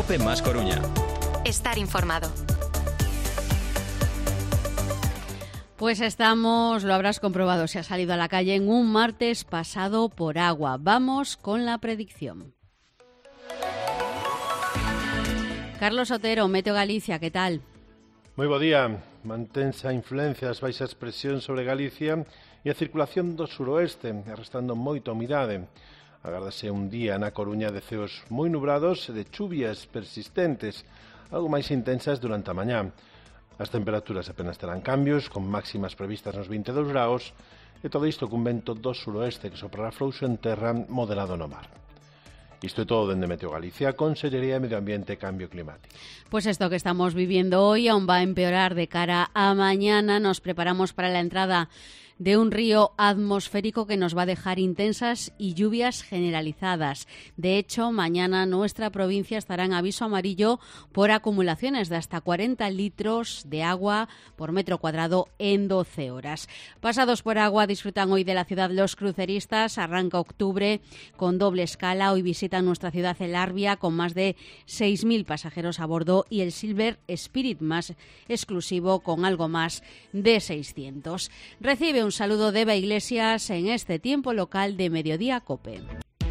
COPE más Coruña. Estar informado. Pues estamos, lo habrás comprobado, se ha salido a la calle en un martes pasado por agua. Vamos con la predicción. Carlos Otero, Meteo Galicia, ¿qué tal? Moi bo día. Mantense a influencia das baixas presións sobre Galicia e a circulación do suroeste, arrastrando moita humidade. Agárdase un día na Coruña de ceos moi nubrados e de chuvias persistentes, algo máis intensas durante a mañá. As temperaturas apenas terán cambios, con máximas previstas nos 22 graus, e todo isto cun vento do suroeste que soprará frouxo en terra, moderado no mar. Isto é todo dende Meteo Galicia, Consellería de Medio Ambiente e Cambio Climático. Pues esto que estamos viviendo hoy aún va a empeorar de cara a mañana. Nos preparamos para la entrada de un río atmosférico que nos va a dejar intensas y lluvias generalizadas. De hecho, mañana nuestra provincia estará en aviso amarillo por acumulaciones de hasta 40 litros de agua por metro cuadrado en 12 horas. Pasados por agua, disfrutan hoy de la ciudad los cruceristas. Arranca octubre con doble escala. Hoy visitan nuestra ciudad el Arbia con más de 6.000 pasajeros a bordo y el Silver Spirit más exclusivo con algo más de 600. Recibe un saludo de Eva Iglesias en este tiempo local de Mediodía COPE.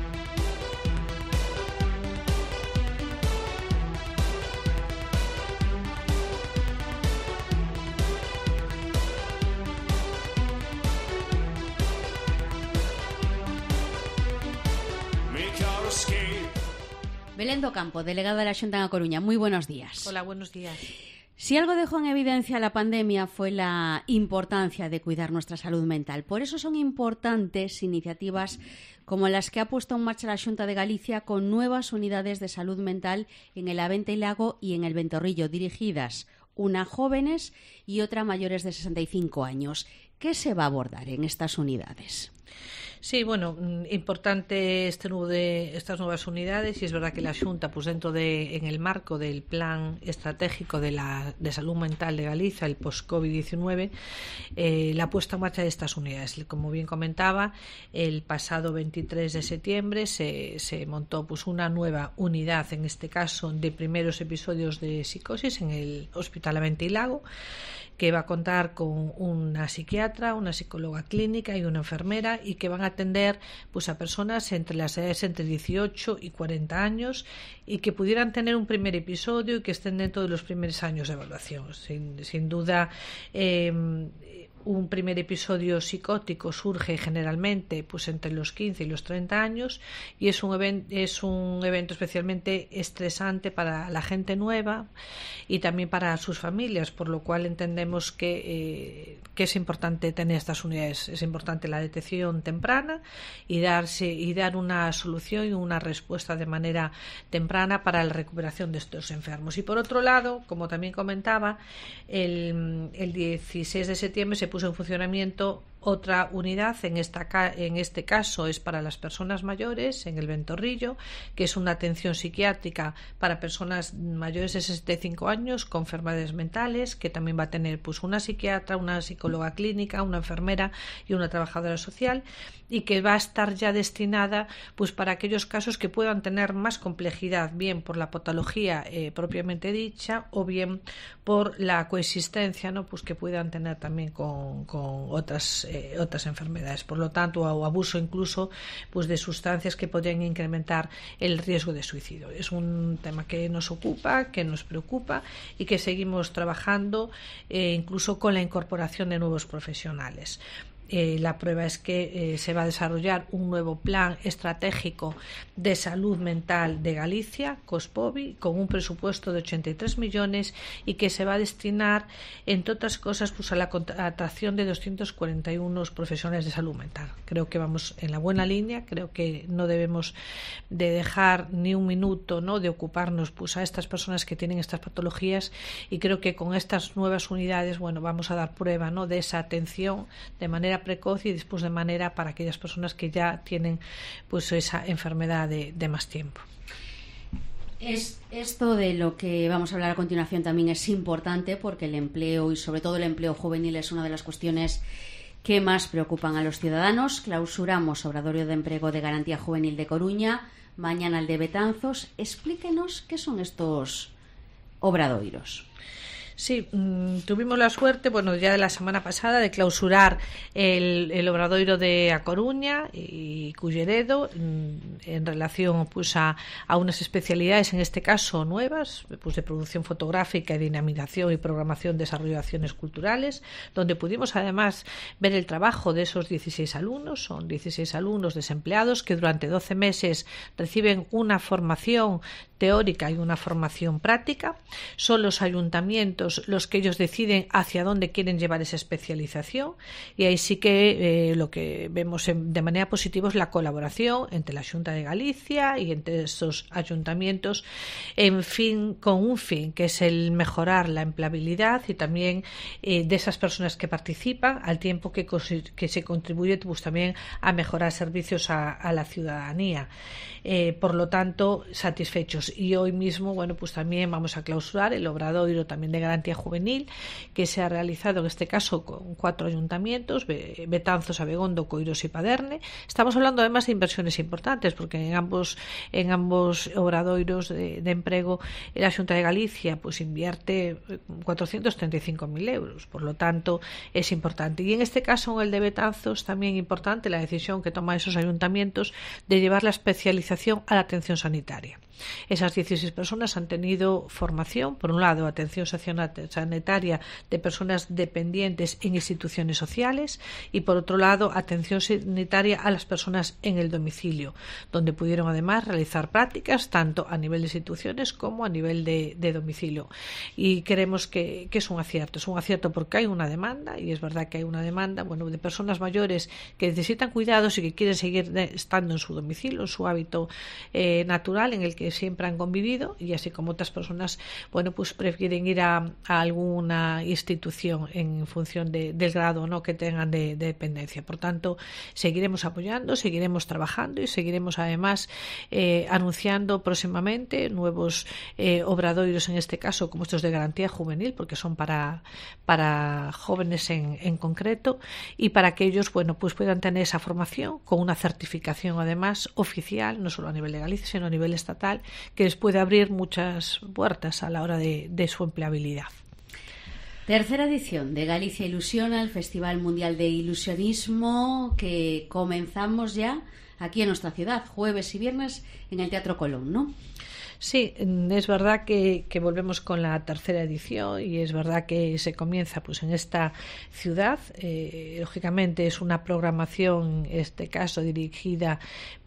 Belén do Campo, delegada de la Xunta en A Coruña. Muy buenos días. Hola, buenos días. Si algo dejó en evidencia la pandemia fue la importancia de cuidar nuestra salud mental. Por eso son importantes iniciativas como las que ha puesto en marcha la Xunta de Galicia con nuevas unidades de salud mental en el Avente y Lago y en el Ventorrillo, dirigidas una a jóvenes y otra a mayores de 65 años. ¿Qué se va a abordar en estas unidades? Sí, bueno, importante estas nuevas unidades, y es verdad que la Xunta, pues en el marco del plan estratégico de salud mental de Galicia, el post-COVID-19, la puesta en marcha de estas unidades. Como bien comentaba, el pasado 23 de septiembre se montó pues una nueva unidad, en este caso de primeros episodios de psicosis en el Hospital Avente y Lago, que va a contar con una psiquiatra, una psicóloga clínica y una enfermera, y que van a atender pues a personas entre las edades entre 18 y 40 años y que pudieran tener un primer episodio y que estén dentro de los primeros años de evaluación. Sin duda, un primer episodio psicótico surge generalmente pues entre los 15 y los 30 años y es un evento especialmente estresante para la gente nueva y también para sus familias, por lo cual entendemos que es importante tener estas unidades. Es importante la detección temprana y dar una solución y una respuesta de manera temprana para la recuperación de estos enfermos. Y por otro lado, como también comentaba, el 16 de septiembre se puso en funcionamiento otra unidad, en este caso es para las personas mayores, en el Ventorrillo, que es una atención psiquiátrica para personas mayores de 65 años con enfermedades mentales, que también va a tener pues una psiquiatra, una psicóloga clínica, una enfermera y una trabajadora social, y que va a estar ya destinada pues para aquellos casos que puedan tener más complejidad, bien por la patología propiamente dicha o bien por la coexistencia, ¿no? Pues que puedan tener también con otras enfermedades, por lo tanto, o abuso incluso pues de sustancias que podrían incrementar el riesgo de suicidio. Es un tema que nos ocupa, que nos preocupa y que seguimos trabajando incluso con la incorporación de nuevos profesionales. La prueba es que se va a desarrollar un nuevo plan estratégico de salud mental de Galicia, COSPOVI, con un presupuesto de 83 millones y que se va a destinar, entre otras cosas, pues a la contratación de 241 profesionales de salud mental. Creo que vamos en la buena línea, creo que no debemos de dejar ni un minuto, ¿no?, de ocuparnos pues a estas personas que tienen estas patologías, y creo que con estas nuevas unidades, bueno, vamos a dar prueba, ¿no?, de esa atención de manera precoz y después de manera para aquellas personas que ya tienen pues esa enfermedad de más tiempo. Esto de lo que vamos a hablar a continuación también es importante porque el empleo y sobre todo el empleo juvenil es una de las cuestiones que más preocupan a los ciudadanos. Clausuramos Obradoiro de Emprego de Garantía Juvenil de Coruña, mañana el de Betanzos. Explíquenos qué son estos obradoiros. Sí, tuvimos la suerte, ya de la semana pasada, de clausurar el Obradoiro de A Coruña y Culleredo en relación a unas especialidades, en este caso nuevas, de producción fotográfica, dinamización y programación de desarrollo de acciones culturales, donde pudimos además ver el trabajo de esos 16 alumnos. Son 16 alumnos desempleados que durante 12 meses reciben una formación teórica y una formación práctica. Son los ayuntamientos los que ellos deciden hacia dónde quieren llevar esa especialización, y ahí sí que lo que vemos de manera positiva es la colaboración entre la Xunta de Galicia y entre estos ayuntamientos con un fin que es el mejorar la empleabilidad y también de esas personas que participan, al tiempo que se contribuye también a mejorar servicios a la ciudadanía. Por lo tanto, satisfechos. Y hoy mismo, también vamos a clausurar el Obradoiro también de Garantía Juvenil, que se ha realizado en este caso con 4 ayuntamientos: Betanzos, Abegondo, Coirós y Paderne. Estamos hablando además de inversiones importantes, porque en ambos obradoiros de emprego la Xunta de Galicia invierte 435.000 euros. Por lo tanto, es importante. Y en este caso, en el de Betanzos, también importante la decisión que toman esos ayuntamientos de llevar la especialización a la atención sanitaria. Esas 16 personas han tenido formación, por un lado, atención sanitaria de personas dependientes en instituciones sociales, y por otro lado, atención sanitaria a las personas en el domicilio, donde pudieron además realizar prácticas tanto a nivel de instituciones como a nivel de domicilio. Y creemos que es un acierto porque hay una demanda, y es verdad que hay una demanda de personas mayores que necesitan cuidados y que quieren seguir estando en su domicilio, en su hábito natural en el que siempre han convivido, y así como otras personas prefieren ir a alguna institución en función del grado que tengan de dependencia. Por tanto, seguiremos apoyando, seguiremos trabajando y seguiremos además anunciando próximamente nuevos obradoiros, en este caso como estos de Garantía Juvenil, porque son para jóvenes en concreto, y para que ellos puedan tener esa formación con una certificación además oficial, no solo a nivel de Galicia sino a nivel estatal, que les puede abrir muchas puertas a la hora de su empleabilidad. Tercera edición de Galicia Ilusiona, el Festival Mundial de Ilusionismo, que comenzamos ya aquí en nuestra ciudad, jueves y viernes en el Teatro Colón, ¿no? Sí, es verdad que volvemos con la tercera edición, y es verdad que se comienza en esta ciudad. Lógicamente es una programación, en este caso dirigida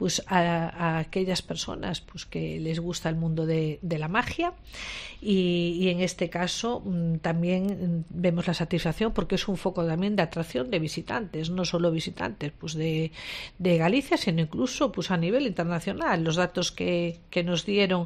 a aquellas personas que les gusta el mundo de la magia, y en este caso también vemos la satisfacción porque es un foco también de atracción de visitantes, no solo visitantes de Galicia, sino incluso a nivel internacional. Los datos que nos dieron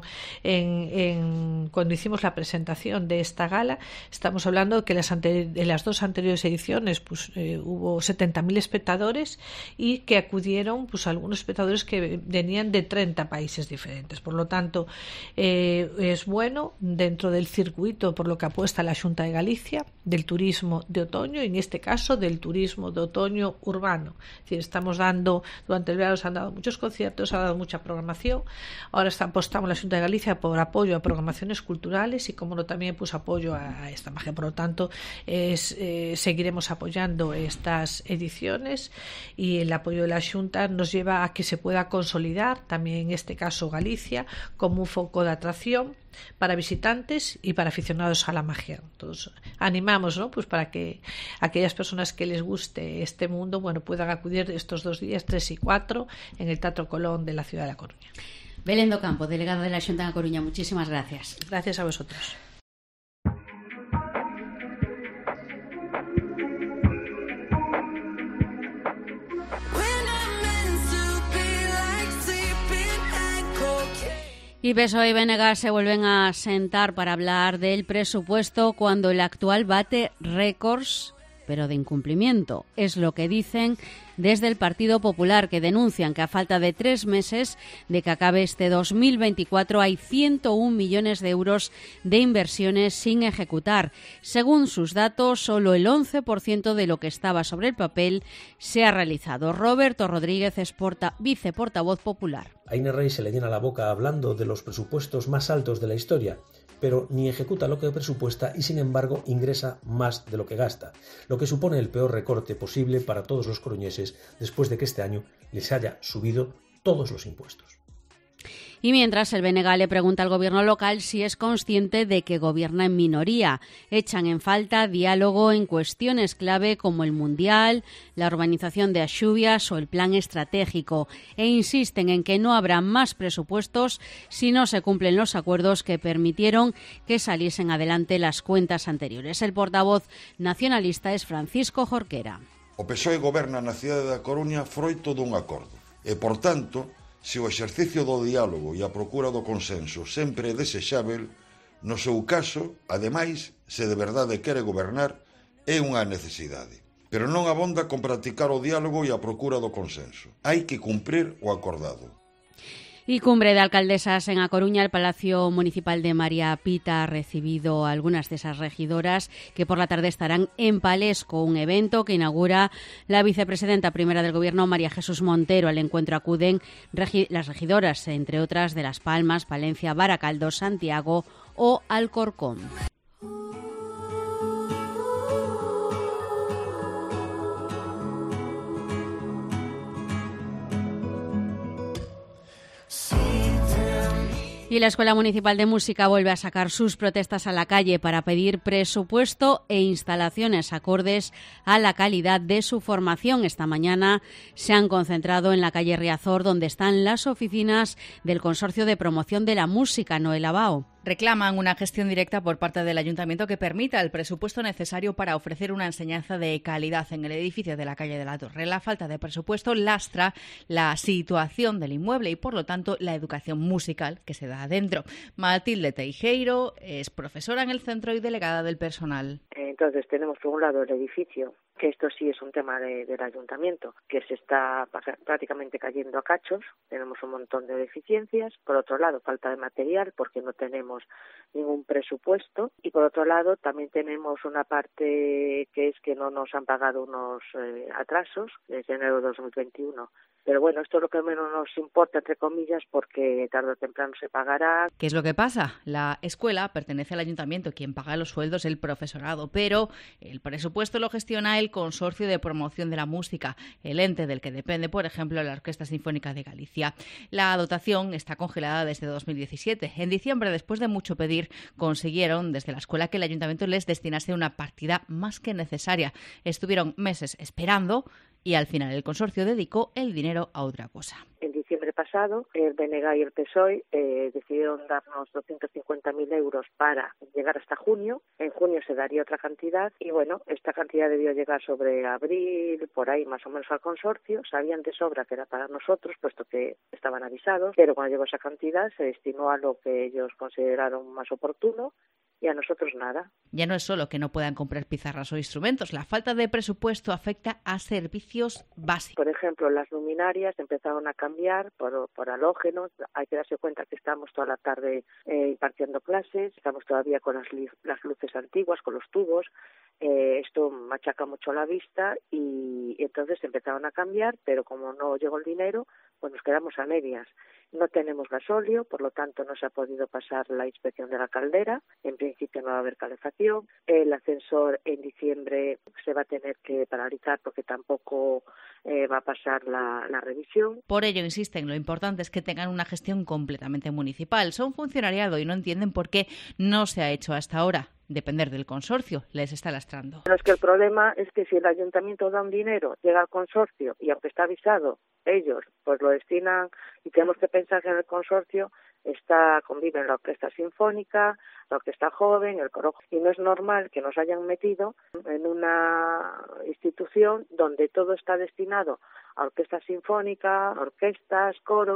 cuando hicimos la presentación de esta gala, estamos hablando que en las 2 anteriores ediciones hubo 70.000 espectadores, y que acudieron algunos espectadores que venían de 30 países diferentes. Por lo tanto, es bueno dentro del circuito por lo que apuesta la Xunta de Galicia del turismo de otoño, y en este caso del turismo de otoño urbano. Es decir, estamos dando, durante el verano se han dado muchos conciertos, se ha dado mucha programación. Ahora apostamos la Xunta de Galicia por apoyo a programaciones culturales y, como no, también apoyo a esta magia. Por lo tanto, seguiremos apoyando estas ediciones, y el apoyo de la Xunta nos lleva a que se pueda consolidar también, en este caso Galicia, como un foco de atracción para visitantes y para aficionados a la magia. Entonces, animamos para que aquellas personas que les guste este mundo puedan acudir estos 2 días, 3 y 4, en el Teatro Colón de la ciudad de La Coruña. Belén do Campo, delegada de la Xunta de Coruña, muchísimas gracias. Gracias a vosotros. Y PSOE y BNG se vuelven a sentar para hablar del presupuesto cuando el actual bate récords pero de incumplimiento. Es lo que dicen desde el Partido Popular, que denuncian que a falta de 3 meses de que acabe este 2024 hay 101 millones de euros de inversiones sin ejecutar. Según sus datos, solo el 11% de lo que estaba sobre el papel se ha realizado. Roberto Rodríguez es viceportavoz popular. A Inés Rey se le llena la boca hablando de los presupuestos más altos de la historia, pero ni ejecuta lo que presupuesta y, sin embargo, ingresa más de lo que gasta, lo que supone el peor recorte posible para todos los coruñeses después de que este año les haya subido todos los impuestos. Y mientras, el BNG le pregunta al gobierno local si es consciente de que gobierna en minoría. Echan en falta diálogo en cuestiones clave como el Mundial, la urbanización de Axubias o el plan estratégico e insisten en que no habrá más presupuestos si no se cumplen los acuerdos que permitieron que saliesen adelante las cuentas anteriores. El portavoz nacionalista es Francisco Jorquera. O PSOE goberna na cidade da Coruña froito dun acordo e, por tanto, se o exercicio do diálogo e a procura do consenso sempre é desexável, no seu caso, ademais, se de verdade quere gobernar, é unha necesidade. Pero non abonda con practicar o diálogo e a procura do consenso. Hai que cumprir o acordado. Y cumbre de alcaldesas en A Coruña. El Palacio Municipal de María Pita ha recibido a algunas de esas regidoras que por la tarde estarán en Palesco, un evento que inaugura la vicepresidenta primera del Gobierno, María Jesús Montero. Al encuentro acuden las regidoras, entre otras, de Las Palmas, Palencia, Baracaldo, Santiago o Alcorcón. Y la Escuela Municipal de Música vuelve a sacar sus protestas a la calle para pedir presupuesto e instalaciones acordes a la calidad de su formación. Esta mañana se han concentrado en la calle Riazor, donde están las oficinas del Consorcio de Promoción de la Música, Noel Abao. Reclaman una gestión directa por parte del Ayuntamiento que permita el presupuesto necesario para ofrecer una enseñanza de calidad en el edificio de la calle de la Torre. La falta de presupuesto lastra la situación del inmueble y, por lo tanto, la educación musical que se da adentro. Matilde Teijeiro es profesora en el centro y delegada del personal. Entonces tenemos por un lado el edificio, que esto sí es un tema del ayuntamiento, que se está prácticamente cayendo a cachos, tenemos un montón de deficiencias. Por otro lado, falta de material porque no tenemos ningún presupuesto, y por otro lado también tenemos una parte que es que no nos han pagado unos atrasos desde enero de 2021. Pero bueno, esto es lo que menos nos importa, entre comillas, porque tarde o temprano se pagará. ¿Qué es lo que pasa? La escuela pertenece al ayuntamiento, quien paga los sueldos es el profesorado, pero el presupuesto lo gestiona el Consorcio de Promoción de la Música, el ente del que depende, por ejemplo, la Orquesta Sinfónica de Galicia. La dotación está congelada desde 2017. En diciembre, después de mucho pedir, consiguieron desde la escuela que el ayuntamiento les destinase una partida más que necesaria. Estuvieron meses esperando y al final el consorcio dedicó el dinero a otra cosa. En diciembre pasado, el BNG y el PSOE decidieron darnos 250.000 euros para llegar hasta junio. En junio se daría otra cantidad y, bueno, esta cantidad debió llegar sobre abril, por ahí más o menos al consorcio. Sabían de sobra que era para nosotros, puesto que estaban avisados, pero cuando llegó esa cantidad se destinó a lo que ellos consideraron más oportuno. Y a nosotros nada. Ya no es solo que no puedan comprar pizarras o instrumentos, la falta de presupuesto afecta a servicios básicos. Por ejemplo, las luminarias empezaron a cambiar por halógenos. Hay que darse cuenta que estamos toda la tarde impartiendo clases, estamos todavía con las luces antiguas, con los tubos. Esto machaca mucho la vista y entonces empezaron a cambiar, pero como no llegó el dinero, pues nos quedamos a medias. No tenemos gasóleo, por lo tanto no se ha podido pasar la inspección de la caldera. En principio no va a haber calefacción. El ascensor en diciembre se va a tener que paralizar porque tampoco va a pasar la revisión. Por ello, insisten, lo importante es que tengan una gestión completamente municipal. Son funcionariado y no entienden por qué no se ha hecho hasta ahora. Depender del consorcio les está lastrando. Pero es que el problema es que si el ayuntamiento da un dinero, llega al consorcio y aunque está avisado, ellos pues lo destinan, y tenemos que pensar que en el consorcio conviven la orquesta sinfónica, la orquesta joven, el coro, y no es normal que nos hayan metido en una institución donde todo está destinado a orquesta sinfónica, orquestas, coros,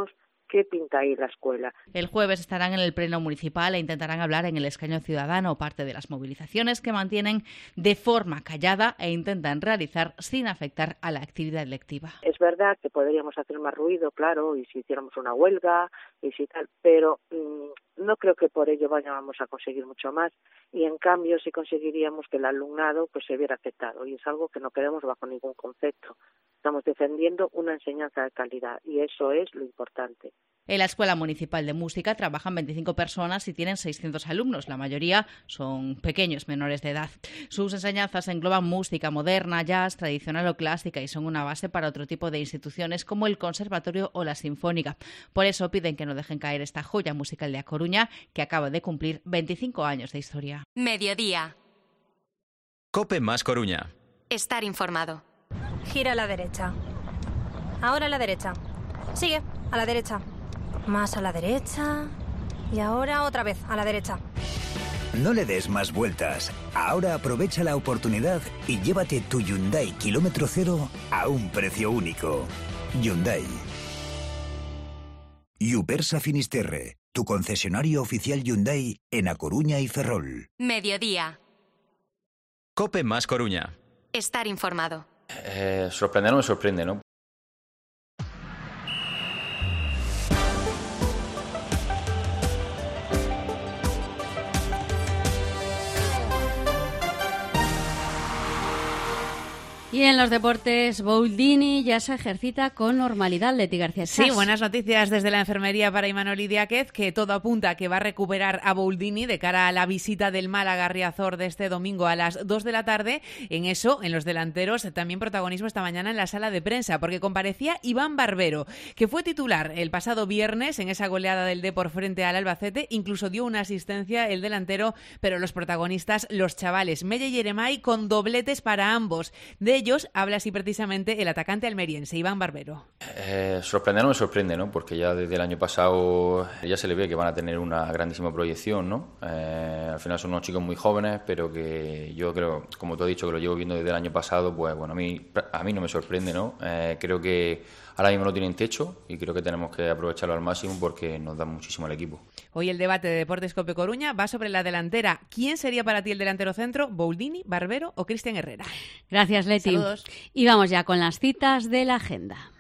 qué pinta ahí la escuela. El jueves estarán en el Pleno Municipal e intentarán hablar en el escaño ciudadano, parte de las movilizaciones que mantienen de forma callada e intentan realizar sin afectar a la actividad lectiva. Es verdad que podríamos hacer más ruido, claro, y si hiciéramos una huelga y si tal, pero no creo que por ello vayamos a conseguir mucho más, y en cambio sí conseguiríamos que el alumnado pues se viera afectado, y es algo que no queremos bajo ningún concepto. Estamos defendiendo una enseñanza de calidad y eso es lo importante. En la Escuela Municipal de Música trabajan 25 personas y tienen 600 alumnos. La mayoría son pequeños, menores de edad. Sus enseñanzas engloban música moderna, jazz, tradicional o clásica y son una base para otro tipo de instituciones como el Conservatorio o la Sinfónica. Por eso piden que no dejen caer esta joya musical de A Coruña, que acaba de cumplir 25 años de historia. Mediodía. COPE más Coruña. Estar informado. Gira a la derecha. Ahora a la derecha. Sigue, a la derecha. Más a la derecha. Y ahora otra vez a la derecha. No le des más vueltas. Ahora aprovecha la oportunidad y llévate tu Hyundai kilómetro cero a un precio único. Hyundai. Yupersa Finisterre, tu concesionario oficial Hyundai en A Coruña y Ferrol. Mediodía. COPE más Coruña. Estar informado. Sorprender no me sorprende, ¿no? Y en los deportes, Boldini ya se ejercita con normalidad. Leti García Chas. Sí, buenas noticias desde la enfermería para Imanol Idiáquez, que todo apunta a que va a recuperar a Boldini de cara a la visita del Málaga Riazor de este domingo a las 2 de la tarde. En eso, en los delanteros, también protagonismo esta mañana en la sala de prensa, porque comparecía Iván Barbero, que fue titular el pasado viernes en esa goleada del Depor frente al Albacete. Incluso dio una asistencia el delantero, pero los protagonistas, los chavales Melle y Yeremay, con dobletes para ambos. De ellos habla así precisamente el atacante almeriense, Iván Barbero. Sorprender no me sorprende, ¿no? Porque ya desde el año pasado ya se le ve que van a tener una grandísima proyección, ¿no? Al final son unos chicos muy jóvenes, pero que yo creo, como tú has dicho, que lo llevo viendo desde el año pasado, pues bueno, a mí no me sorprende, ¿no? Creo que ahora mismo no tienen techo y creo que tenemos que aprovecharlo al máximo porque nos da muchísimo al equipo. Hoy el debate de Deportes COPE Coruña va sobre la delantera. ¿Quién sería para ti el delantero centro? ¿Boldini, Barbero o Cristian Herrera? Gracias, Leti. Saludos. Y vamos ya con las citas de la agenda.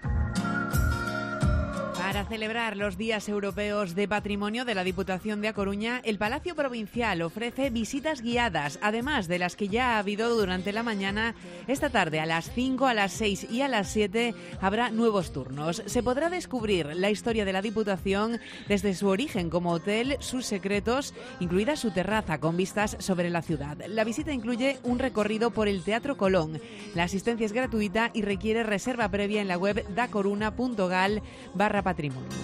Para celebrar los Días Europeos de Patrimonio de la Diputación de A Coruña, el Palacio Provincial ofrece visitas guiadas, además de las que ya ha habido durante la mañana. Esta tarde a las 5, a las 6 y a las 7 habrá nuevos turnos. Se podrá descubrir la historia de la Diputación desde su origen como hotel, sus secretos, incluida su terraza con vistas sobre la ciudad. La visita incluye un recorrido por el Teatro Colón. La asistencia es gratuita y requiere reserva previa en la web dacoruna.gal/patrimonio.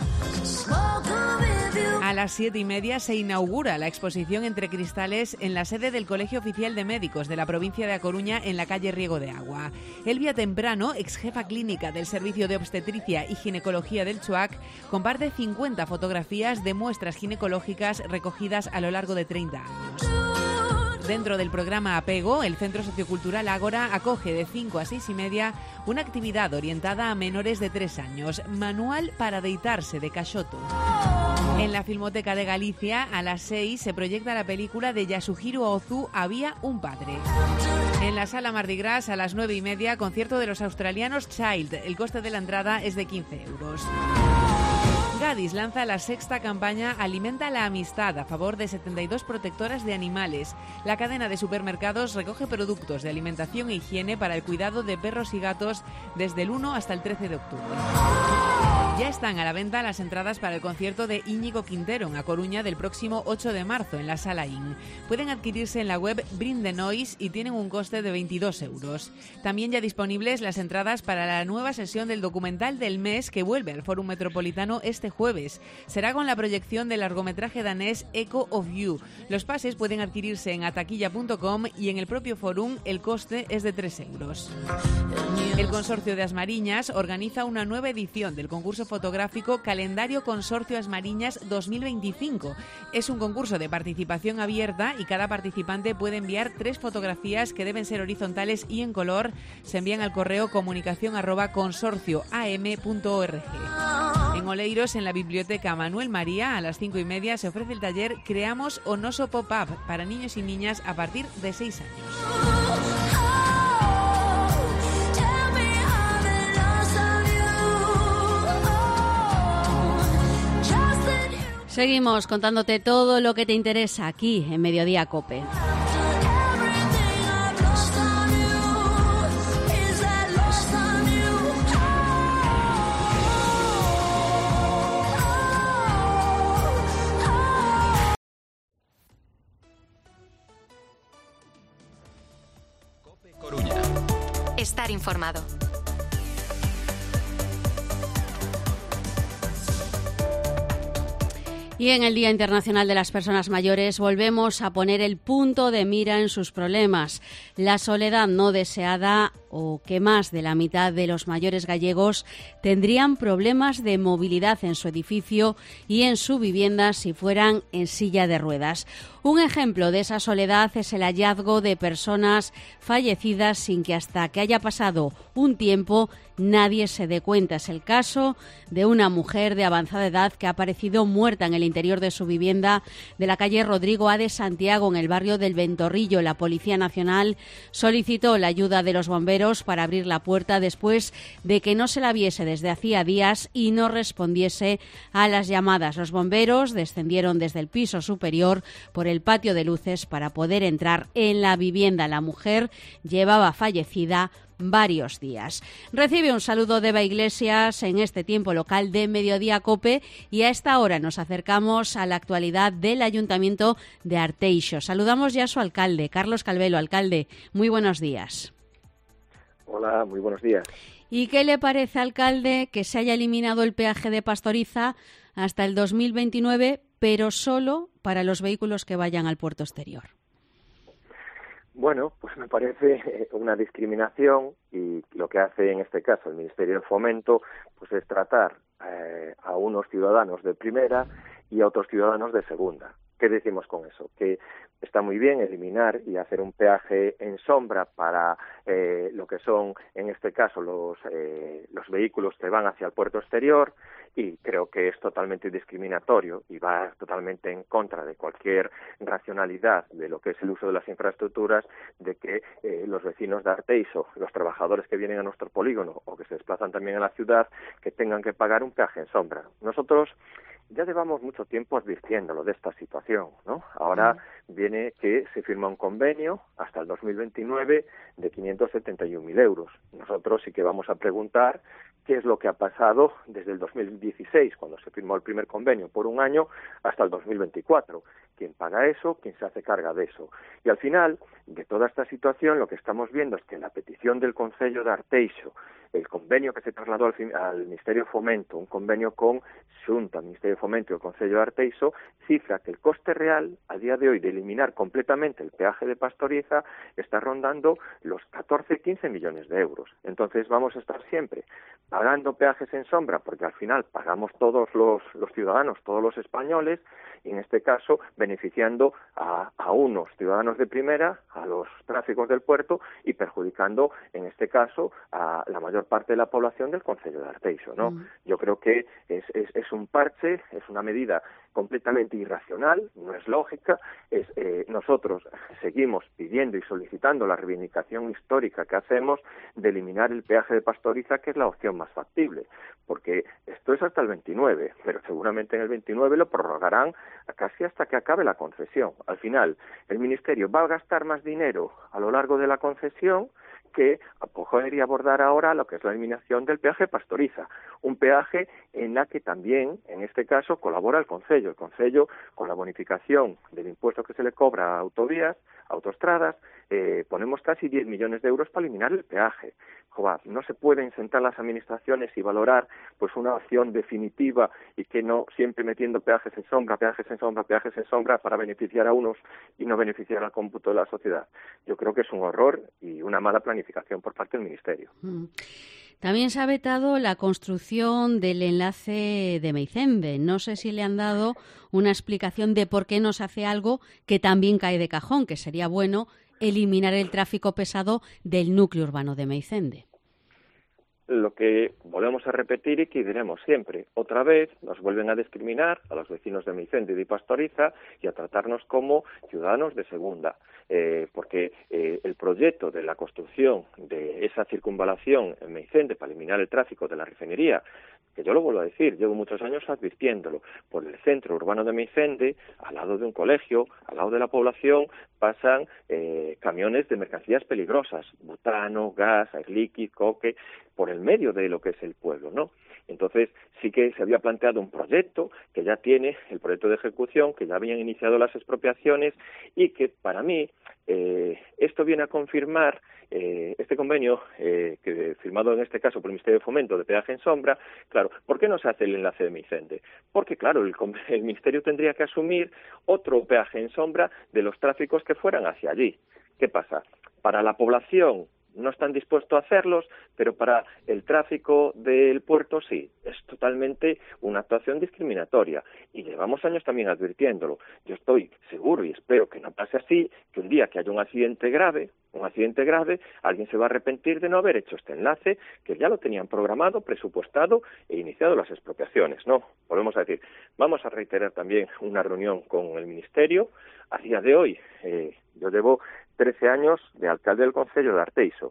A las 7:30 se inaugura la exposición Entre Cristales en la sede del Colegio Oficial de Médicos de la provincia de A Coruña en la calle Riego de Agua. Elvia Temprano, ex jefa clínica del Servicio de Obstetricia y Ginecología del CHUAC, comparte 50 fotografías de muestras ginecológicas recogidas a lo largo de 30 años. Dentro del programa Apego, el Centro Sociocultural Ágora acoge de 5 a 6:30 una actividad orientada a menores de 3 años, Manual para deitarse de Caxoto. En la Filmoteca de Galicia, a las 6 se proyecta la película de Yasuhiro Ozu, Había un padre. En la Sala Mardi Gras, a las 9:30, concierto de los australianos Child. El coste de la entrada es de 15 euros. Gadis lanza la sexta campaña Alimenta la Amistad a favor de 72 protectoras de animales. La cadena de supermercados recoge productos de alimentación e higiene para el cuidado de perros y gatos desde el 1 hasta el 13 de octubre. Ya están a la venta las entradas para el concierto de Íñigo Quintero en A Coruña del próximo 8 de marzo en la Sala IN. Pueden adquirirse en la web Bring the Noise y tienen un coste de 22 euros. También ya disponibles las entradas para la nueva sesión del documental del mes que vuelve al Fórum Metropolitano este jueves. Será con la proyección del largometraje danés Echo of You. Los pases pueden adquirirse en ataquilla.com y en el propio Fórum el coste es de 3 euros. El Consorcio de Asmariñas organiza una nueva edición del concurso fotográfico Calendario Consorcio Asmariñas 2025. Es un concurso de participación abierta y cada participante puede enviar 3 fotografías que deben ser horizontales y en color. Se envían al correo comunicación@consorcioam.org. En Oleiros, en la Biblioteca Manuel María, a las 5:30, se ofrece el taller Creamos o Noso Pop-Up para niños y niñas a partir de 6 años. Seguimos contándote todo lo que te interesa aquí en Mediodía COPE. COPE Coruña. Estar informado. Y en el Día Internacional de las Personas Mayores volvemos a poner el punto de mira en sus problemas. La soledad no deseada, o que más de la mitad de los mayores gallegos tendrían problemas de movilidad en su edificio y en su vivienda si fueran en silla de ruedas. Un ejemplo de esa soledad es el hallazgo de personas fallecidas sin que hasta que haya pasado un tiempo nadie se dé cuenta. Es el caso de una mujer de avanzada edad que ha aparecido muerta en el interior de su vivienda de la calle Rodrigo A de Santiago, en el barrio del Ventorrillo. La Policía Nacional solicitó la ayuda de los bomberos para abrir la puerta después de que no se la viese desde hacía días y no respondiese a las llamadas. Los bomberos descendieron desde el piso superior por el patio de luces para poder entrar en la vivienda. La mujer llevaba fallecida varios días. Recibe un saludo de Eva Iglesias en este tiempo local de Mediodía COPE y a esta hora nos acercamos a la actualidad del Ayuntamiento de Arteixo. Saludamos ya a su alcalde, Carlos Calvelo. Alcalde, muy buenos días. Hola, muy buenos días. ¿Y qué le parece, alcalde, que se haya eliminado el peaje de Pastoriza hasta el 2029, pero solo para los vehículos que vayan al puerto exterior? Bueno, pues me parece una discriminación y lo que hace en este caso el Ministerio de Fomento pues es tratar a unos ciudadanos de primera y a otros ciudadanos de segunda. ¿Qué decimos con eso? Que está muy bien eliminar y hacer un peaje en sombra para lo que son, en este caso, los vehículos que van hacia el puerto exterior, y creo que es totalmente discriminatorio y va totalmente en contra de cualquier racionalidad de lo que es el uso de las infraestructuras, de que los vecinos de Arteixo, los trabajadores que vienen a nuestro polígono o que se desplazan también a la ciudad, que tengan que pagar un peaje en sombra. Nosotros ya llevamos mucho tiempo advirtiéndolo de esta situación, ¿no? Ahora viene que se firma un convenio hasta el 2029 de 571.000 euros. Nosotros sí que vamos a preguntar qué es lo que ha pasado desde el 2016, cuando se firmó el primer convenio por un año, hasta el 2024. ¿Quién paga eso? ¿Quién se hace carga de eso? Y al final de toda esta situación lo que estamos viendo es que la petición del Concello de Arteixo, el convenio que se trasladó al Ministerio de Fomento, un convenio con Xunta, Ministerio de Fomento y el Concello de Arteixo, cifra que el coste real a día de hoy de eliminar completamente el peaje de Pastoriza está rondando los 14-15 millones de euros. Entonces vamos a estar siempre pagando peajes en sombra, porque al final pagamos todos los ciudadanos, todos los españoles, y en este caso beneficiando a unos ciudadanos de primera, a los tráficos del puerto, y perjudicando en este caso a la mayor parte de la población del Concello de Arteixo, ¿no? Yo creo que es un parche, es una medida completamente irracional, no es lógica. Nosotros seguimos pidiendo y solicitando la reivindicación histórica que hacemos de eliminar el peaje de Pastoriza, que es la opción más factible, porque esto es hasta el 29, pero seguramente en el 29 lo prorrogarán casi hasta que acabe la concesión. Al final, el Ministerio va a gastar más dinero a lo largo de la concesión que coger y abordar ahora lo que es la eliminación del peaje Pastoriza, un peaje en la que también, en este caso, colabora el Concello. El Concello, con la bonificación del impuesto que se le cobra a autovías, autoestradas, ponemos casi 10 millones de euros para eliminar el peaje. Joder, no se pueden sentar las administraciones y valorar pues una opción definitiva y que no siempre metiendo peajes en sombra, peajes en sombra, peajes en sombra para beneficiar a unos y no beneficiar al cómputo de la sociedad. Yo creo que es un horror y una mala planificación por parte del Ministerio. También se ha vetado la construcción del enlace de Meicende. No sé si le han dado una explicación de por qué no se hace algo que también cae de cajón, que sería bueno eliminar el tráfico pesado del núcleo urbano de Meicende. lo que volvemos a repetir y que diremos siempre. Otra vez nos vuelven a discriminar a los vecinos de Meicende y de Pastoriza y a tratarnos como ciudadanos de segunda, porque el proyecto de la construcción de esa circunvalación en Meicende para eliminar el tráfico de la refinería, que yo lo vuelvo a decir, llevo muchos años advirtiéndolo, por el centro urbano de Meicende, al lado de un colegio, al lado de la población, pasan camiones de mercancías peligrosas, butano, gas, air líquido, coque, por el medio de lo que es el pueblo, ¿no? Entonces sí que se había planteado un proyecto que ya tiene el proyecto de ejecución, que ya habían iniciado las expropiaciones y que para mí esto viene a confirmar este convenio que firmado en este caso por el Ministerio de Fomento de peaje en sombra. Claro, ¿por qué no se hace el enlace de Meicende? Porque claro, el Ministerio tendría que asumir otro peaje en sombra de los tráficos que fueran hacia allí. ¿Qué pasa? Para la población no están dispuestos a hacerlos, pero para el tráfico del puerto sí. Es totalmente una actuación discriminatoria y llevamos años también advirtiéndolo. Yo estoy seguro y espero que no pase así, que un día que haya un accidente grave, alguien se va a arrepentir de no haber hecho este enlace, que ya lo tenían programado, presupuestado e iniciado las expropiaciones, ¿no? Volvemos a decir, vamos a reiterar también una reunión con el Ministerio. A día de hoy, yo llevo 13 años de alcalde del Concello de Arteixo.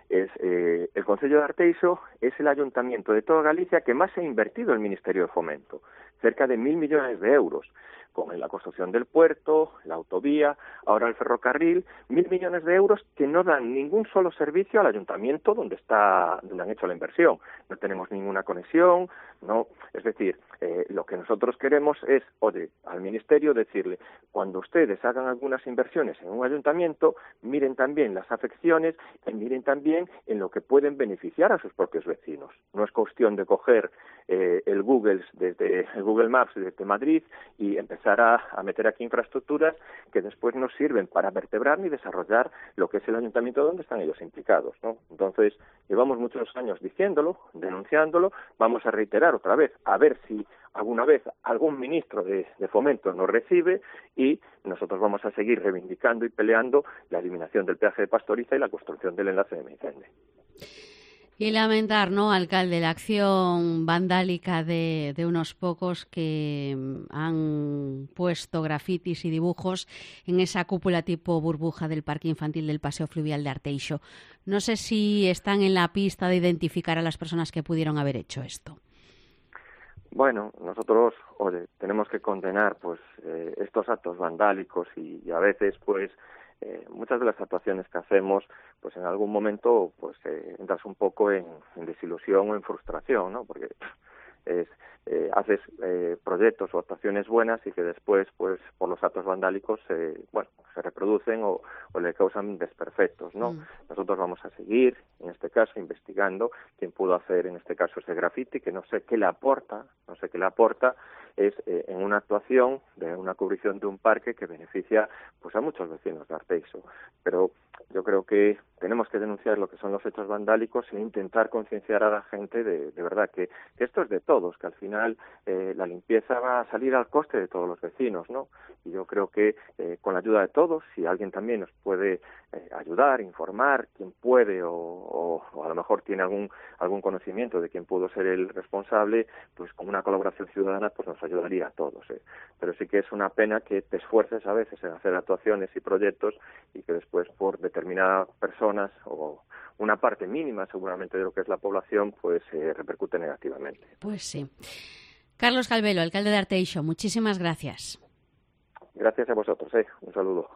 El Concello de Arteixo es el ayuntamiento de toda Galicia que más ha invertido el Ministerio de Fomento, cerca de 1.000 millones de euros, con la construcción del puerto, la autovía, ahora el ferrocarril, 1.000 millones de euros que no dan ningún solo servicio al ayuntamiento donde han hecho la inversión. No tenemos ninguna conexión, no. Es decir, lo que nosotros queremos es, oye, al Ministerio decirle, cuando ustedes hagan algunas inversiones en un ayuntamiento, miren también las afecciones y miren también en lo que pueden beneficiar a sus propios vecinos. No es cuestión de coger el Google Maps desde Madrid y empezar a meter aquí infraestructuras que después no sirven para vertebrar ni desarrollar lo que es el ayuntamiento donde están ellos implicados, ¿no? Entonces, llevamos muchos años diciéndolo, denunciándolo, vamos a reiterar otra vez, a ver si alguna vez algún ministro de Fomento nos recibe y nosotros vamos a seguir reivindicando y peleando la eliminación del peaje de Pastoriza y la construcción del enlace de Meicende. Y lamentar, ¿no, alcalde, la acción vandálica de unos pocos que han puesto grafitis y dibujos en esa cúpula tipo burbuja del parque infantil del Paseo Fluvial de Arteixo? No sé si están en la pista de identificar a las personas que pudieron haber hecho esto. Bueno, nosotros tenemos que condenar pues estos actos vandálicos y a veces pues muchas de las actuaciones que hacemos pues en algún momento pues entras un poco en desilusión o en frustración, ¿no? Porque haces proyectos o actuaciones buenas y que después pues por los actos vandálicos se reproducen o le causan desperfectos, ¿no? Nosotros vamos a seguir en este caso investigando quién pudo hacer en este caso ese graffiti, que no sé qué le aporta es en una actuación de una cubrición de un parque que beneficia pues a muchos vecinos de Arteixo, pero yo creo que tenemos que denunciar lo que son los hechos vandálicos e intentar concienciar a la gente de verdad que esto es de todos, que al final la limpieza va a salir al coste de todos los vecinos, ¿no? Y yo creo que con la ayuda de todos, si alguien también nos puede ayudar, informar, quien puede o a lo mejor tiene algún conocimiento de quién pudo ser el responsable, pues con una colaboración ciudadana pues nos ayudaría a todos, Pero sí que es una pena que te esfuerces a veces en hacer actuaciones y proyectos y que después por determinadas personas o una parte mínima seguramente de lo que es la población pues repercute negativamente. Pues sí. Carlos Calvelo, alcalde de Arteixo, muchísimas gracias. Gracias a vosotros, un saludo.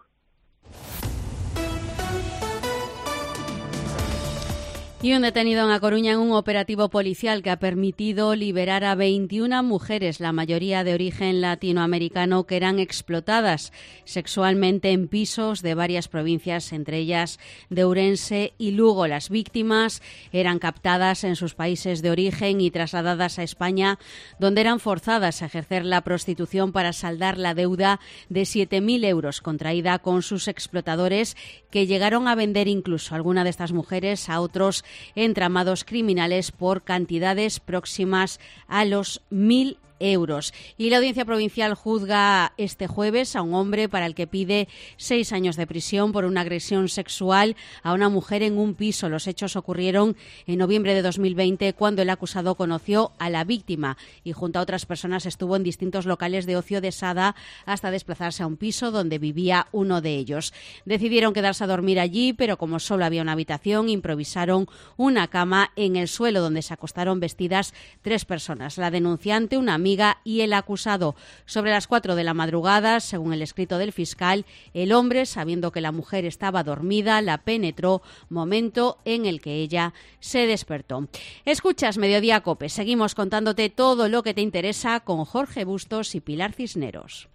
Y un detenido en A Coruña en un operativo policial que ha permitido liberar a 21 mujeres, la mayoría de origen latinoamericano, que eran explotadas sexualmente en pisos de varias provincias, entre ellas de Ourense y Lugo. Las víctimas eran captadas en sus países de origen y trasladadas a España, donde eran forzadas a ejercer la prostitución para saldar la deuda de 7.000 euros contraída con sus explotadores, que llegaron a vender incluso a alguna de estas mujeres a otros entramados criminales por cantidades próximas a los 1.000 euros. Y la Audiencia Provincial juzga este jueves a un hombre para el que pide 6 años de prisión por una agresión sexual a una mujer en un piso. Los hechos ocurrieron en noviembre de 2020, cuando el acusado conoció a la víctima y junto a otras personas estuvo en distintos locales de ocio de Sada hasta desplazarse a un piso donde vivía uno de ellos. Decidieron quedarse a dormir allí, pero como solo había una habitación, improvisaron una cama en el suelo donde se acostaron vestidas 3 personas, la denunciante, una amiga y el acusado. Sobre las 4 de la madrugada, según el escrito del fiscal, el hombre, sabiendo que la mujer estaba dormida, la penetró, momento en el que ella se despertó. Escuchas Mediodía COPE. Seguimos contándote todo lo que te interesa con Jorge Bustos y Pilar Cisneros.